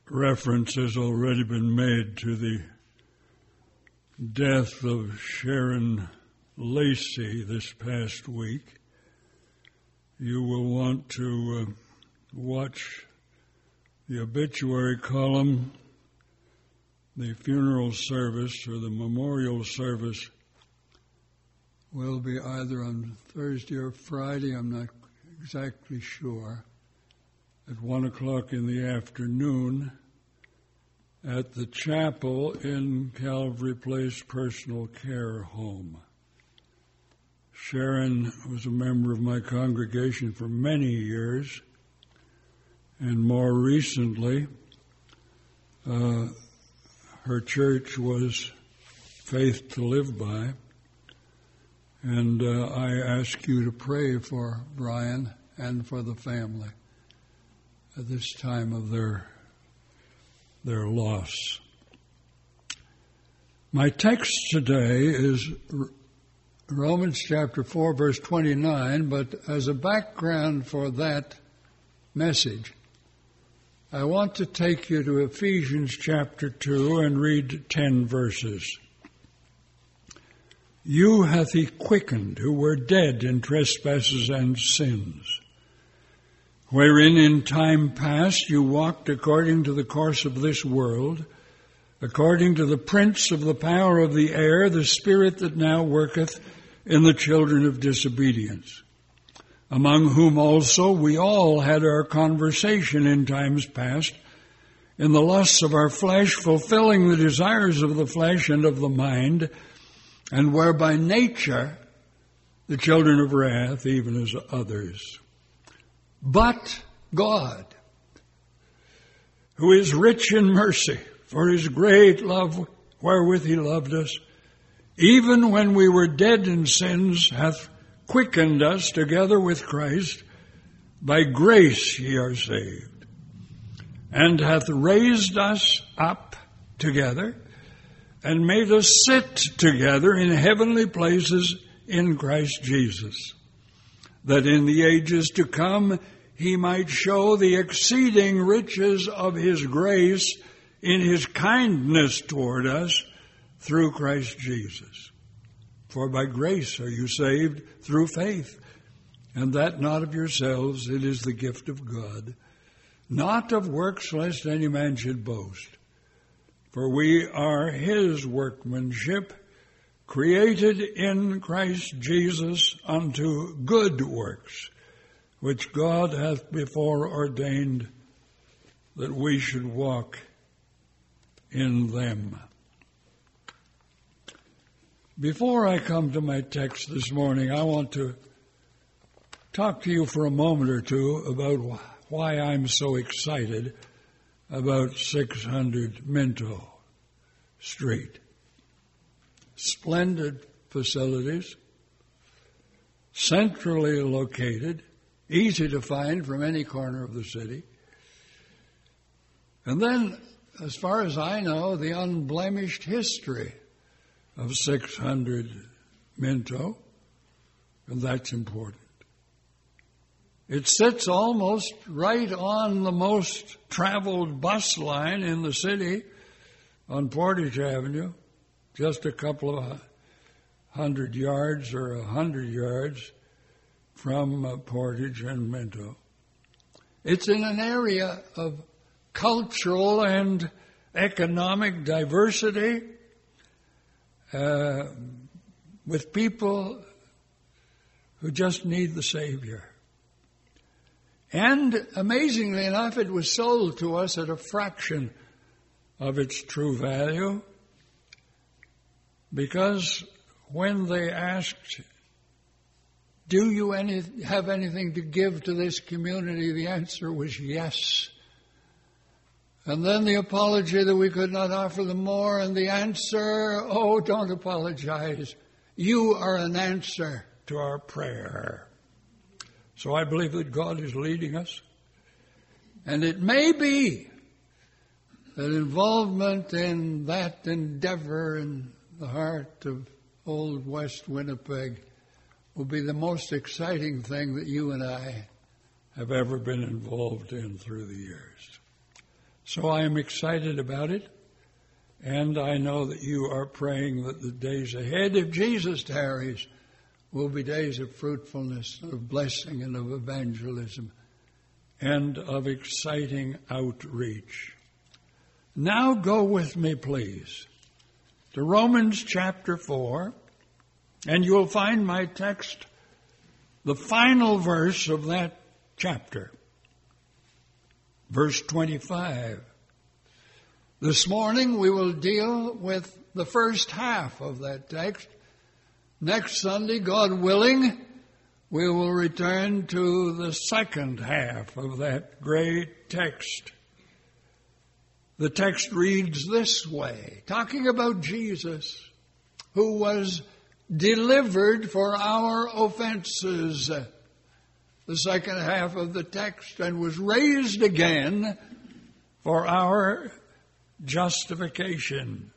reference has already been made to the death of Sharon Lacey this past week. You will want to watch the obituary column. The funeral service or the memorial service will be either on Thursday or Friday, I'm not exactly sure, at 1 o'clock in the afternoon at the chapel in Calvary Place Personal Care Home. Sharon was a member of my congregation for many years, and more recently, her church was Faith to Live By, and I ask you to pray for Brian and for the family at this time of their loss. My text today is Romans chapter 4, verse 29, but as a background for that message, I want to take you to Ephesians chapter 2 and read 10 verses. You hath he quickened who were dead in trespasses and sins, wherein in time past you walked according to the course of this world, according to the prince of the power of the air, the spirit that now worketh in the children of disobedience, among whom also we all had our conversation in times past, in the lusts of our flesh, fulfilling the desires of the flesh and of the mind, and were by nature the children of wrath, even as others. But God, who is rich in mercy, for his great love wherewith he loved us, even when we were dead in sins, hath quickened us together with Christ. By grace ye are saved, and hath raised us up together, and made us sit together in heavenly places in Christ Jesus, that in the ages to come he might show the exceeding riches of his grace in his kindness toward us through Christ Jesus. For by grace are you saved through faith, and that not of yourselves, it is the gift of God, not of works, lest any man should boast. For we are his workmanship, created in Christ Jesus unto good works, which God hath before ordained that we should walk in them. Before I come to my text this morning, I want to talk to you for a moment or two about why I'm so excited about 600 Minto Street. Splendid facilities, centrally located, easy to find from any corner of the city. And then, as far as I know, the unblemished history of 600 Minto, and that's important. It sits almost right on the most traveled bus line in the city on Portage Avenue, just a couple of 100 yards or 100 yards from Portage and Minto. It's in an area of cultural and economic diversity, with people who just need the Savior. And amazingly enough, it was sold to us at a fraction of its true value, because when they asked, do you have anything to give to this community, the answer was yes. And then the apology that we could not offer them more, and the answer, oh, don't apologize. You are an answer to our prayer. So I believe that God is leading us. And it may be that involvement in that endeavor in the heart of old West Winnipeg will be the most exciting thing that you and I have ever been involved in through the years. So I am excited about it, and I know that you are praying that the days ahead, if Jesus tarries, will be days of fruitfulness, of blessing, and of evangelism, and of exciting outreach. Now go with me, please, to Romans chapter 4, and you will find my text, the final verse of that chapter, verse 25. This morning we will deal with the first half of that text. Next Sunday, God willing, we will return to the second half of that great text. The text reads this way, talking about Jesus, who was delivered for our offenses. The second half of the text, and was raised again for our justification.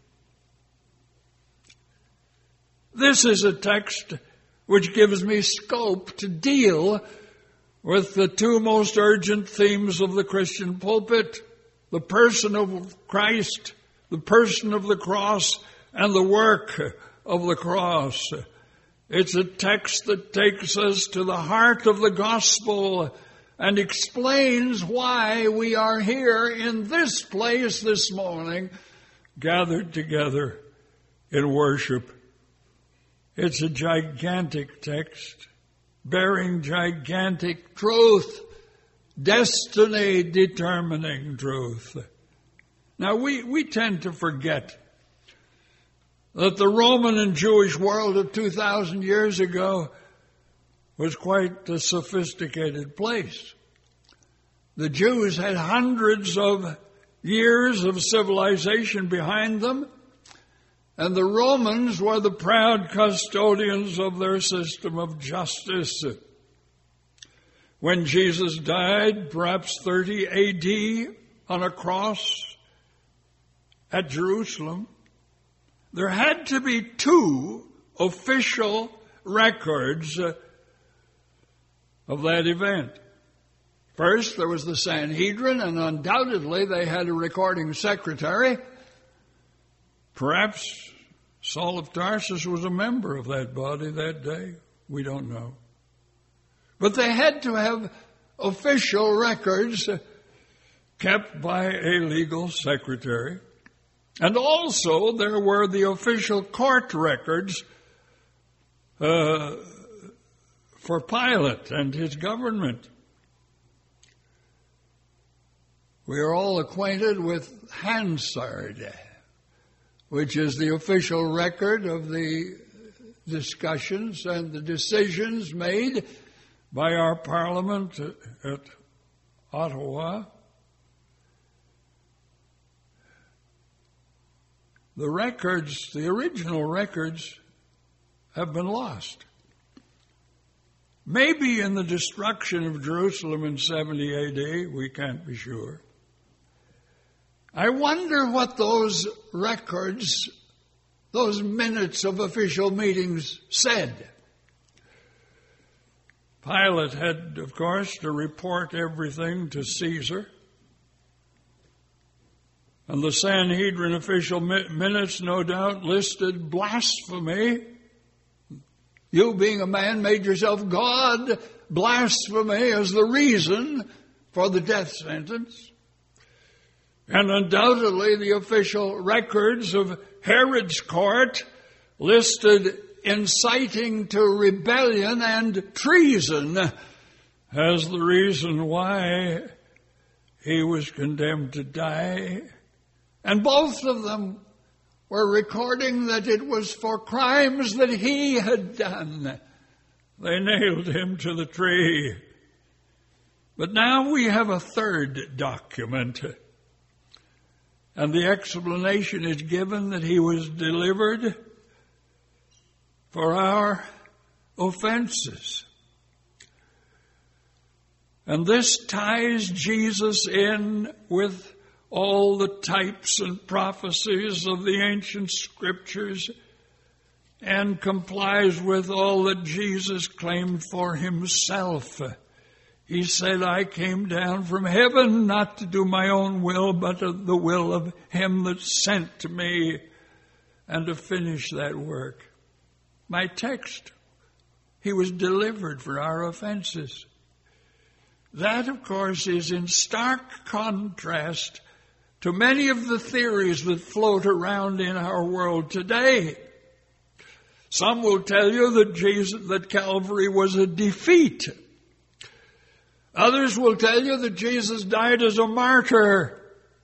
This is a text which gives me scope to deal with the two most urgent themes of the Christian pulpit: the person of Christ, the person of the cross, and the work of the cross. It's a text that takes us to the heart of the gospel and explains why we are here in this place this morning, gathered together in worship. It's a gigantic text, bearing gigantic truth, destiny-determining truth. Now, we tend to forget that the Roman and Jewish world of 2,000 years ago was quite a sophisticated place. The Jews had hundreds of years of civilization behind them, and the Romans were the proud custodians of their system of justice. When Jesus died, perhaps 30 A.D., on a cross at Jerusalem, there had to be two official records of that event. First, there was the Sanhedrin, and undoubtedly they had a recording secretary. Perhaps Saul of Tarsus was a member of that body that day. We don't know. But they had to have official records kept by a legal secretary. And also there were the official court records for Pilate and his government. We are all acquainted with Hansard, which is the official record of the discussions and the decisions made by our Parliament at Ottawa. The records, the original records, have been lost. Maybe in the destruction of Jerusalem in 70 A.D., we can't be sure. I wonder what those records, those minutes of official meetings said. Pilate had, of course, to report everything to Caesar. And the Sanhedrin official minutes, no doubt, listed blasphemy. You, being a man, made yourself God. Blasphemy as the reason for the death sentence. And undoubtedly the official records of Herod's court listed inciting to rebellion and treason as the reason why he was condemned to die. And both of them were recording that it was for crimes that he had done. They nailed him to the tree. But now we have a third document. And the explanation is given that he was delivered for our offenses. And this ties Jesus in with all the types and prophecies of the ancient scriptures and complies with all that Jesus claimed for himself He said, I came down from heaven not to do my own will, but the will of him that sent me, and to finish that work. My text, he was delivered for our offenses. That, of course, is in stark contrast to many of the theories that float around in our world today. Some will tell you that Calvary was a defeat. Others will tell you that Jesus died as a martyr.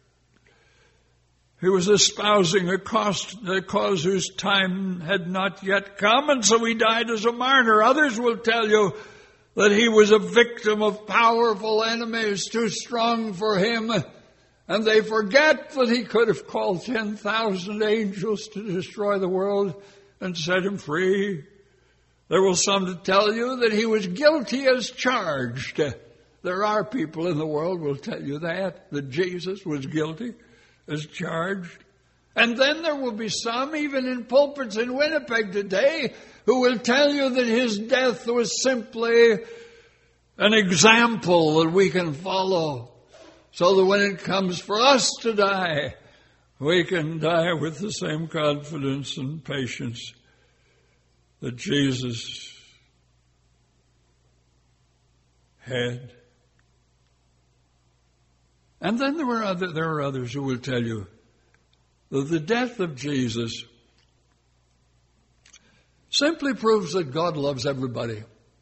He was espousing a cause whose time had not yet come, and so he died as a martyr. Others will tell you that he was a victim of powerful enemies too strong for him, and they forget that he could have called 10,000 angels to destroy the world and set him free. There will some to tell you that he was guilty as charged. There are people in the world who will tell you that Jesus was guilty as charged. And then there will be some, even in pulpits in Winnipeg today, who will tell you that his death was simply an example that we can follow, so that when it comes for us to die, we can die with the same confidence and patience that Jesus had. And then there are others who will tell you that the death of Jesus simply proves that God loves everybody.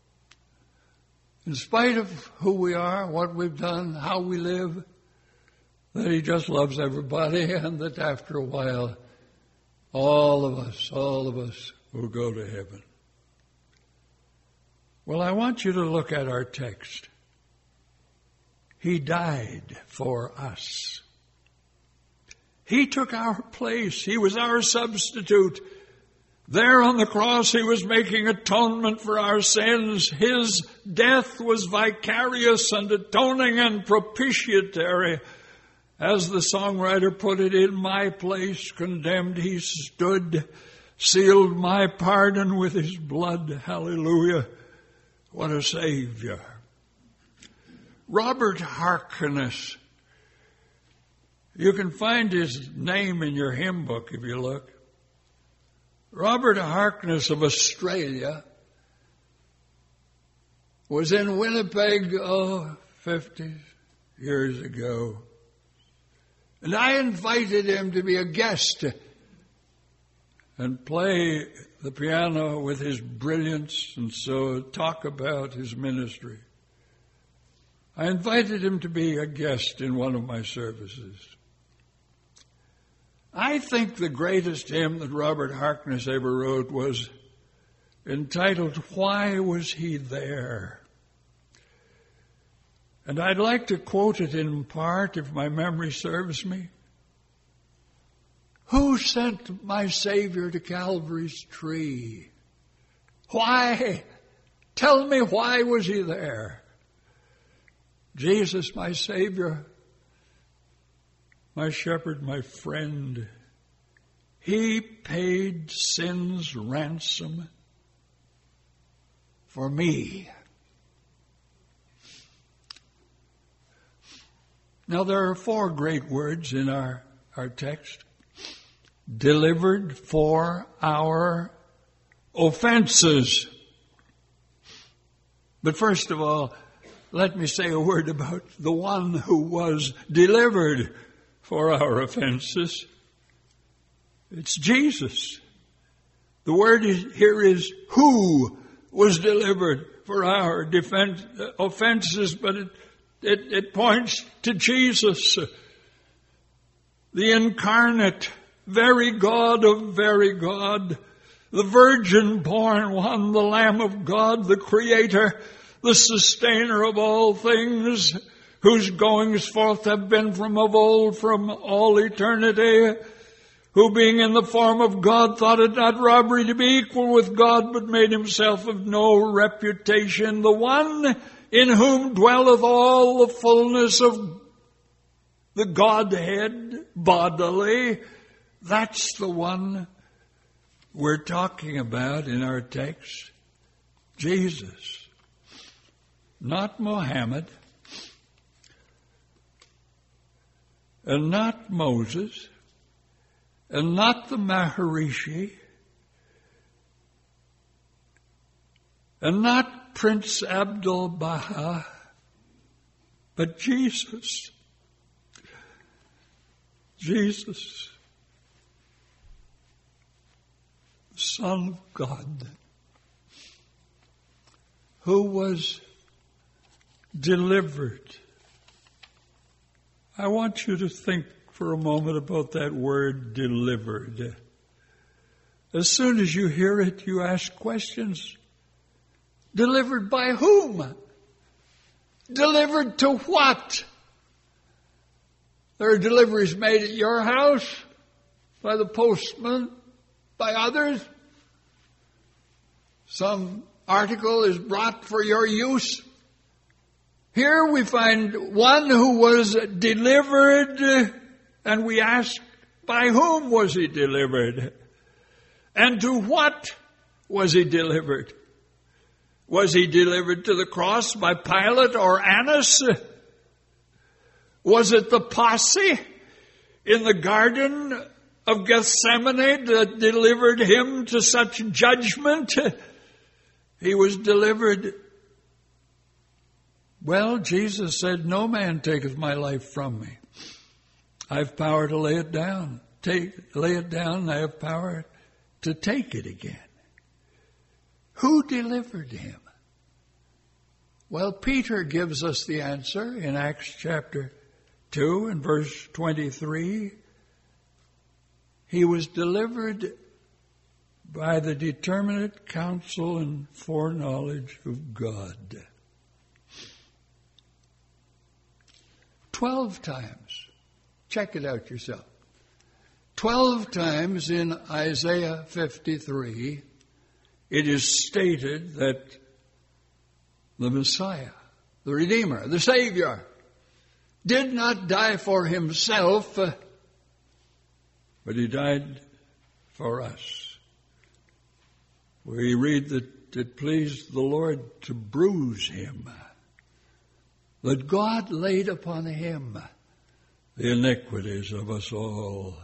In spite of who we are, what we've done, how we live, that he just loves everybody, and that after a while, all of us will go to heaven. Well, I want you to look at our text. He died for us. He took our place. He was our substitute. There on the cross, he was making atonement for our sins. His death was vicarious and atoning and propitiatory. As the songwriter put it, in my place condemned he stood, sealed my pardon with his blood. Hallelujah. What a Savior. Robert Harkness. You can find his name in your hymn book if you look. Robert Harkness of Australia was in Winnipeg, 50 years ago. And I invited him to be a guest and play the piano with his brilliance and so talk about his ministry. I invited him to be a guest in one of my services. I think the greatest hymn that Robert Harkness ever wrote was entitled, Why Was He There? And I'd like to quote it in part, if my memory serves me. Who sent my Savior to Calvary's tree? Why? Tell me, why was he there? Jesus, my Savior, my shepherd, my friend, he paid sin's ransom for me. Now there are 4 great words in our text. Delivered for our offenses. But first of all, let me say a word about the one who was delivered for our offenses. It's Jesus. The word here is who was delivered for our offenses, but it points to Jesus, the incarnate, very God of very God, the virgin-born one, the Lamb of God, the Creator, the sustainer of all things, whose goings forth have been from of old, from all eternity, who being in the form of God thought it not robbery to be equal with God, but made himself of no reputation, the one in whom dwelleth all the fullness of the Godhead bodily. That's the one we're talking about in our text, Jesus. not Muhammad, and not Moses, and not the Maharishi, and not Prince Abdul Baha, but Jesus. Jesus, the Son of God, who was delivered. I want you to think for a moment about that word, delivered. As soon as you hear it, you ask questions. Delivered by whom? Delivered to what? There are deliveries made at your house by the postman, by others. Some article is brought for your use. Here we find one who was delivered, and we ask, by whom was he delivered? And to what was he delivered? Was he delivered to the cross by Pilate or Annas? Was it the posse in the Garden of Gethsemane that delivered him to such judgment? He was delivered. Well, Jesus said, no man taketh my life from me. I have power to lay it down. Lay it down, I have power to take it again. Who delivered him? Well, Peter gives us the answer in Acts chapter 2 and verse 23. He was delivered by the determinate counsel and foreknowledge of God. 12 times. Check it out yourself. 12 times in Isaiah 53, it is stated that the Messiah, the Redeemer, the Savior, did not die for himself, but he died for us. We read that it pleased the Lord to bruise him, that God laid upon him the iniquities of us all.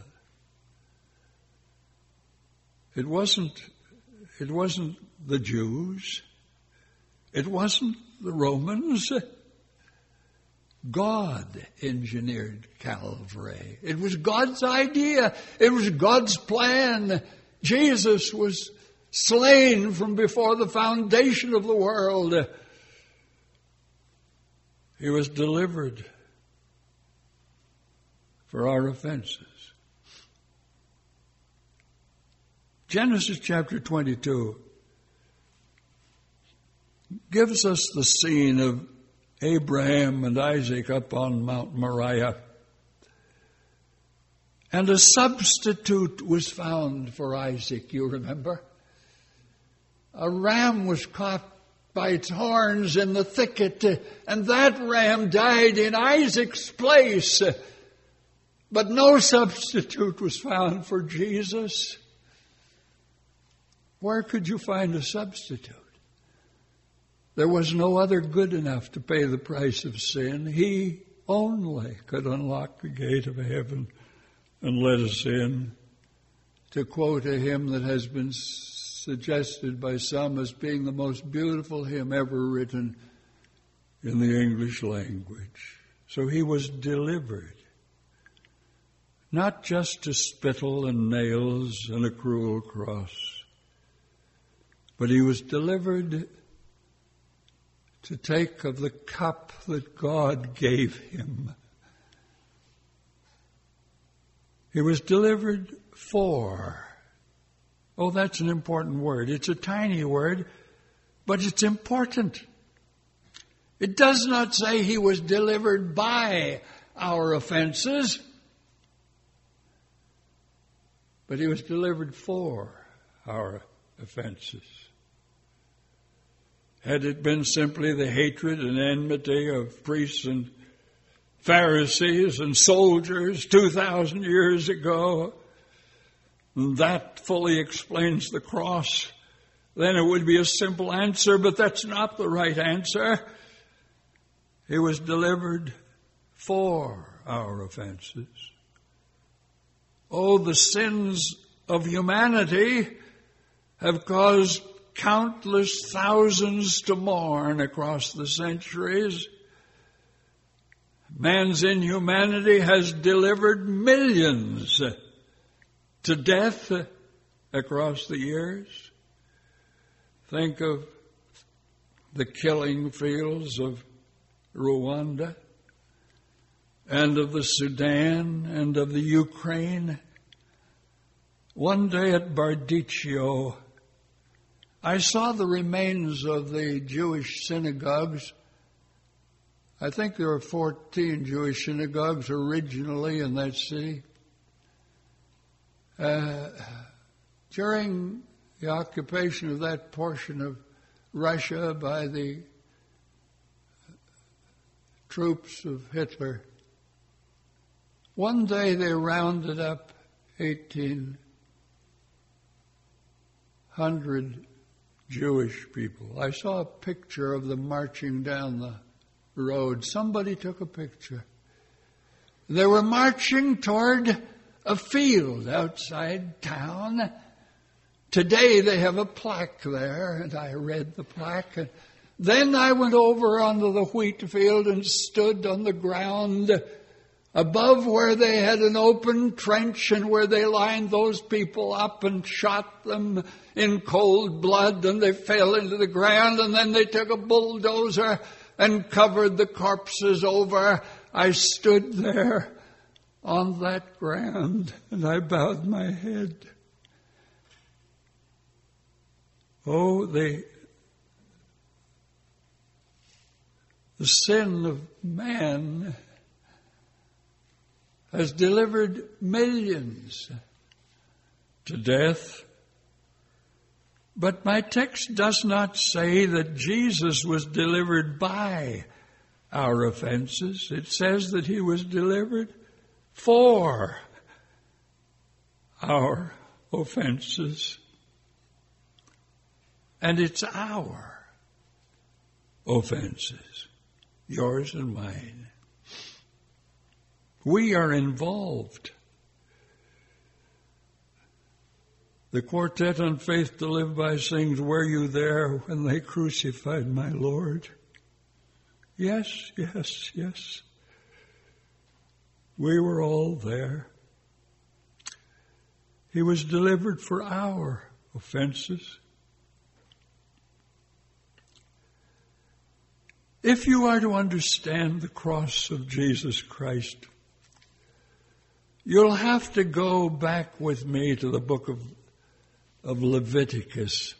It wasn't the Jews. It wasn't the Romans. God engineered Calvary. It was God's idea. It was God's plan. Jesus was slain from before the foundation of the world. He was delivered for our offenses. Genesis chapter 22 gives us the scene of Abraham and Isaac up on Mount Moriah. And a substitute was found for Isaac, you remember? A ram was caught by its horns in the thicket, and that ram died in Isaac's place. But no substitute was found for Jesus. Where could you find a substitute? There was no other good enough to pay the price of sin. He only could unlock the gate of heaven and let us in. To quote a hymn that has been suggested by some as being the most beautiful hymn ever written in the English language. So he was delivered, not just to spittle and nails and a cruel cross, but he was delivered to take of the cup that God gave him. He was delivered for. Oh, that's an important word. It's a tiny word, but it's important. It does not say he was delivered by our offenses, but he was delivered for our offenses. Had it been simply the hatred and enmity of priests and Pharisees and soldiers 2,000 years ago, that fully explains the cross, then it would be a simple answer, but that's not the right answer. He was delivered for our offenses. Oh, the sins of humanity have caused countless thousands to mourn across the centuries. Man's inhumanity has delivered millions to death across the years. Think of the killing fields of Rwanda and of the Sudan and of the Ukraine. One day at Bardicchio, I saw the remains of the Jewish synagogues. I think there were 14 Jewish synagogues originally in that city. During the occupation of that portion of Russia by the troops of Hitler, one day they rounded up 1,800 Jewish people. I saw a picture of them marching down the road. Somebody took a picture. They were marching toward a field outside town. Today they have a plaque there, and I read the plaque. And then I went over onto the wheat field and stood on the ground above where they had an open trench and where they lined those people up and shot them in cold blood, and they fell into the ground, and then they took a bulldozer and covered the corpses over. I stood there on that ground, and I bowed my head. Oh, the sin of man has delivered millions to death. But my text does not say that Jesus was delivered by our offenses. It says that he was delivered for our offenses. And it's our offenses, yours and mine. We are involved. The Quartet on Faith to Live By sings, "Were you there when they crucified my Lord?" Yes, yes, yes. We were all there. He was delivered for our offenses. If you are to understand the cross of Jesus Christ, you'll have to go back with me to the book of Leviticus,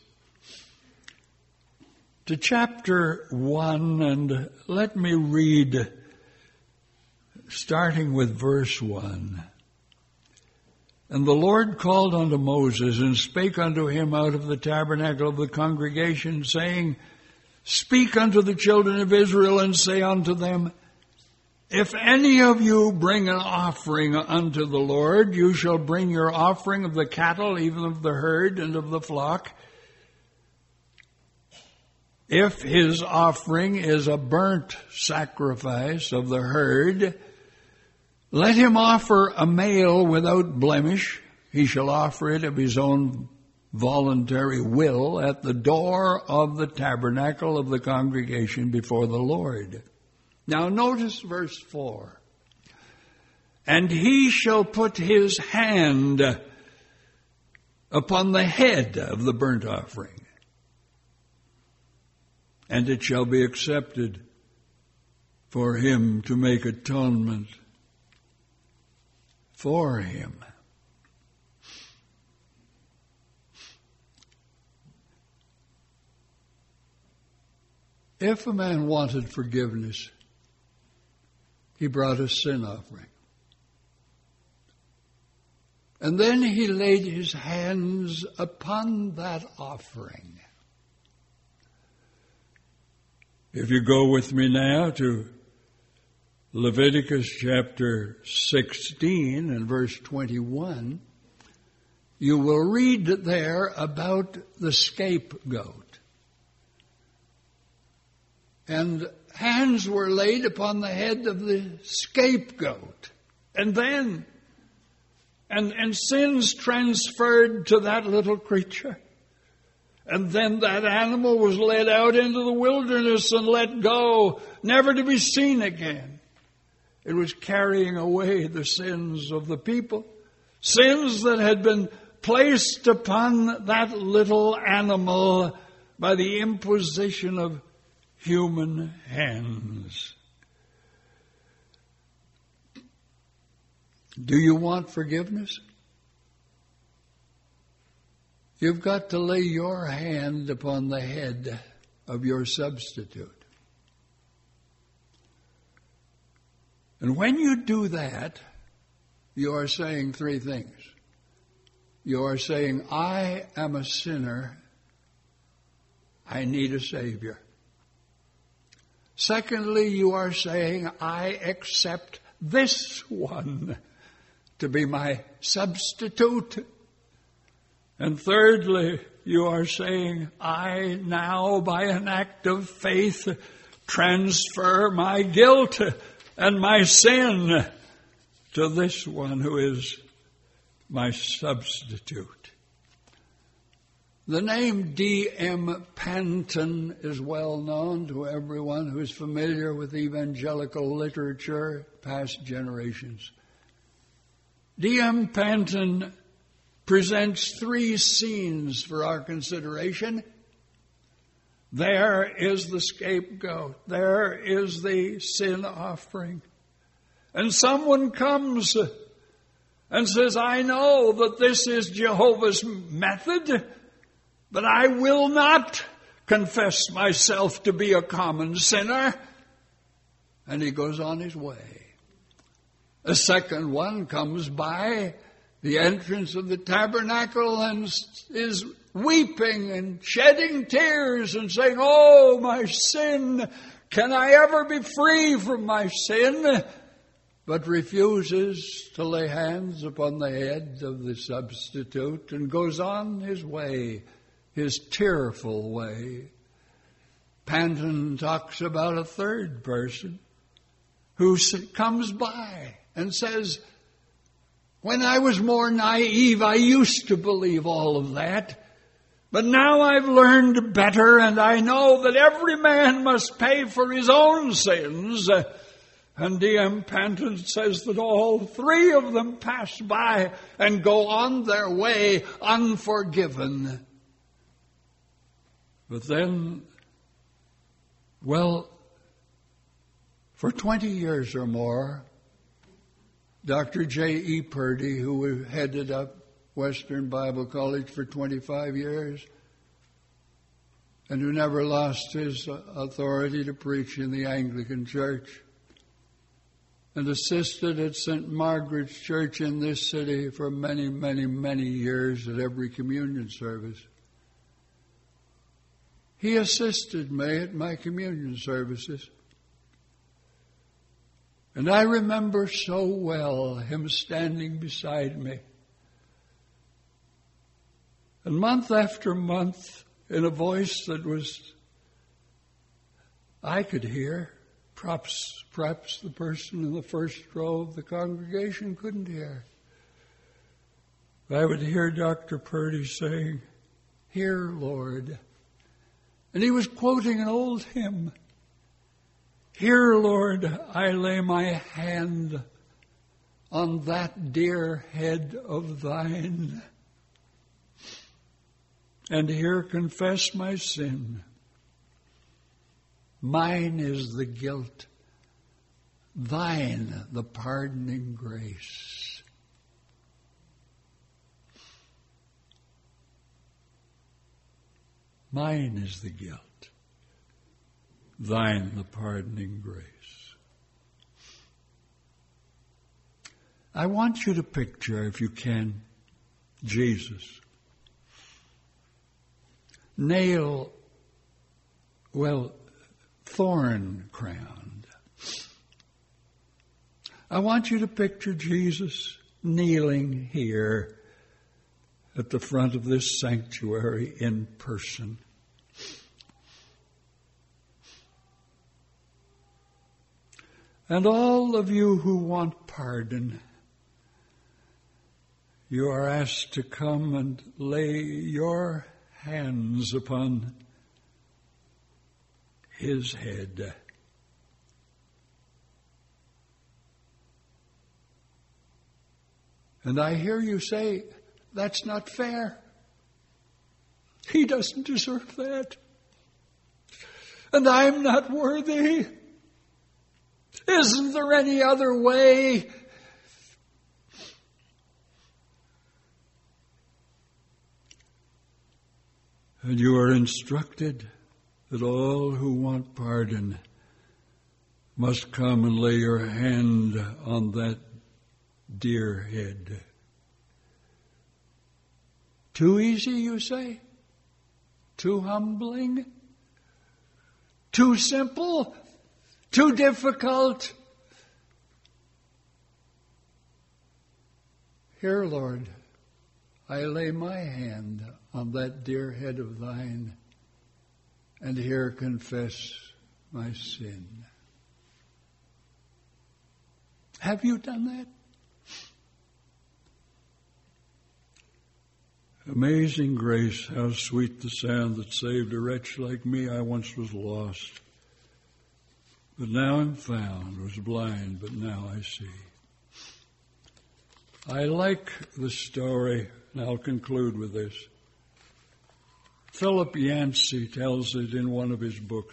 to chapter 1, and let me read, starting with verse 1. "And the Lord called unto Moses, and spake unto him out of the tabernacle of the congregation, saying, Speak unto the children of Israel, and say unto them, If any of you bring an offering unto the Lord, you shall bring your offering of the cattle, even of the herd and of the flock. If his offering is a burnt sacrifice of the herd, let him offer a male without blemish. He shall offer it of his own voluntary will at the door of the tabernacle of the congregation before the Lord." Now notice verse 4. "And he shall put his hand upon the head of the burnt offering, and it shall be accepted for him to make atonement for him." If a man wanted forgiveness, he brought a sin offering. And then he laid his hands upon that offering. If you go with me now to Leviticus chapter 16 and verse 21, you will read there about the scapegoat. And hands were laid upon the head of the scapegoat. And then, and sins transferred to that little creature. And then that animal was led out into the wilderness and let go, never to be seen again. It was carrying away the sins of the people, sins that had been placed upon that little animal by the imposition of human hands. Do you want forgiveness? You've got to lay your hand upon the head of your substitute. And when you do that, you are saying three things. You are saying, I am a sinner. I need a Savior. Secondly, you are saying, I accept this one to be my substitute. And thirdly, you are saying, I now, by an act of faith, transfer my guilt and my sin to this one who is my substitute. The name D.M. Panton is well known to everyone who is familiar with evangelical literature, past generations. D.M. Panton presents three scenes for our consideration. There is the scapegoat. There is the sin offering. And someone comes and says, I know that this is Jehovah's method, but I will not confess myself to be a common sinner. And he goes on his way. A second one comes by the entrance of the tabernacle and is weeping and shedding tears and saying, oh, my sin, can I ever be free from my sin? But refuses to lay hands upon the head of the substitute and goes on his way, his tearful way. Panton talks about a third person who comes by and says, when I was more naive, I used to believe all of that. But now I've learned better, and I know that every man must pay for his own sins. And D.M. Panton says that all three of them pass by and go on their way unforgiven. But then, well, for 20 years or more, Dr. J.E. Purdy, who headed up Western Bible College for 25 years and who never lost his authority to preach in the Anglican Church and assisted at St. Margaret's Church in this city for many, many, many years at every communion service. He assisted me at my communion services. And I remember so well him standing beside me. And month after month, in a voice that I could hear, perhaps the person in the first row of the congregation couldn't hear. I would hear Dr. Purdy saying, "Hear, Lord." And he was quoting an old hymn. "Here, Lord, I lay my hand on that dear head of thine, and here confess my sin. Mine is the guilt, thine the pardoning grace." Mine is the guilt, thine the pardoning grace. I want you to picture, if you can, Jesus. Thorn crowned. I want you to picture Jesus kneeling here at the front of this sanctuary in person. And all of you who want pardon, you are asked to come and lay your hands upon his head. And I hear you say, that's not fair. He doesn't deserve that. And I'm not worthy. Isn't there any other way? And you are instructed that all who want pardon must come and lay your hand on that dear head. Too easy, you say? Too humbling? Too simple? Too difficult? Here, Lord, I lay my hand on that dear head of thine, and here confess my sin. Have you done that? Amazing grace, how sweet the sound that saved a wretch like me. I once was lost, but now am found, was blind, but now I see. I like the story, and I'll conclude with this. Philip Yancey tells it in one of his books.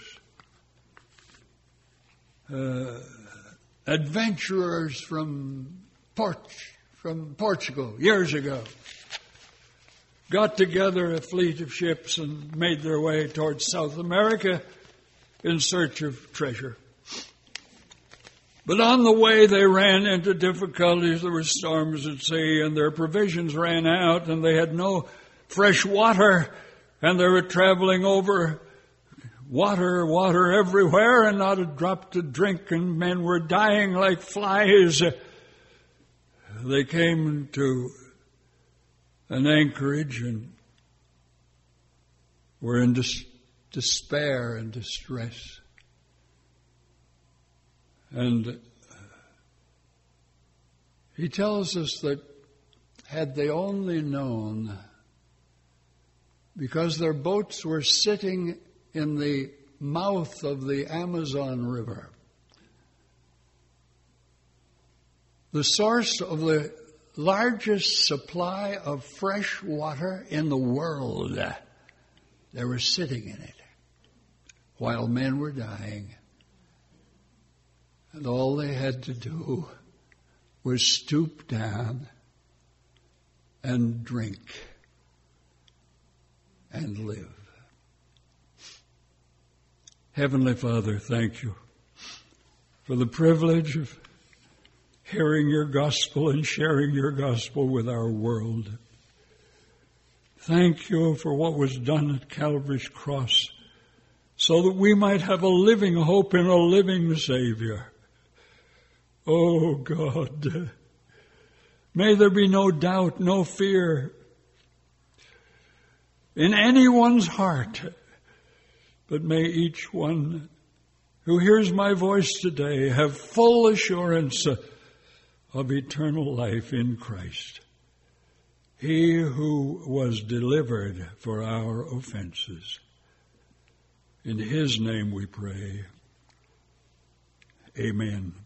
Adventurers from Portugal years ago got together a fleet of ships and made their way towards South America in search of treasure. But on the way they ran into difficulties. There were storms at sea and their provisions ran out and they had no fresh water and they were traveling over water everywhere and not a drop to drink, and men were dying like flies. They came to an anchorage and were in despair and distress. And he tells us that had they only known, because their boats were sitting in the mouth of the Amazon River, the source of the largest supply of fresh water in the world, they were sitting in it while men were dying. And all they had to do was stoop down and drink and live. Heavenly Father, thank you for the privilege of hearing your gospel and sharing your gospel with our world. Thank you for what was done at Calvary's cross so that we might have a living hope in a living Savior. Oh God, may there be no doubt, no fear in anyone's heart, but may each one who hears my voice today have full assurance of eternal life in Christ. He who was delivered for our offenses. In his name we pray. Amen.